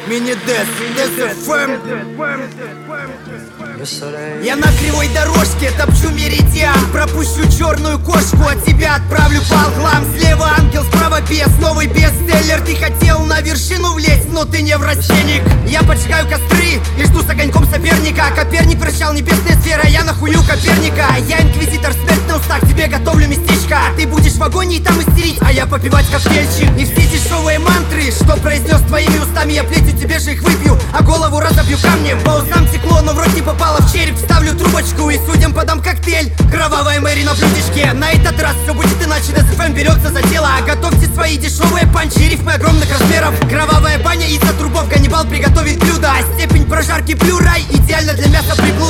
Мини-Дэс, ДС-ФМ. Я на кривой дорожке топчу меридиан. Пропущу черную кошку, от тебя отправлю по углам. Слева ангел, справа бес, новый бестселлер. Ты хотел на вершину влезть, но ты не вращенник. Я поджигаю костры и жду с огоньком соперника. Коперник вращал небесные сферы, я нахую Коперника. Я инквизитор, смерть на устах, тебе готовлю местечко. Ты будешь в вагоне и там истерить, а я попивать коктейльчик. И все дешевые мантры, что произнес твоими устами, я плетью тебе же их выпью, а голову разобью камнем. По устам текло, но в рот не попало, в череп вставлю трубочку и судям подам коктейль. Кровавая Мэри на блюдечке. На этот раз все будет иначе, ДС-ФМ берется за дело. Готовьте свои дешевые панчи, рифмы огромных размеров. Кровавая баня из-за трубов, Ганнибал приготовит блюдо. Степень прожарки блюрай, идеально для мяса приплод.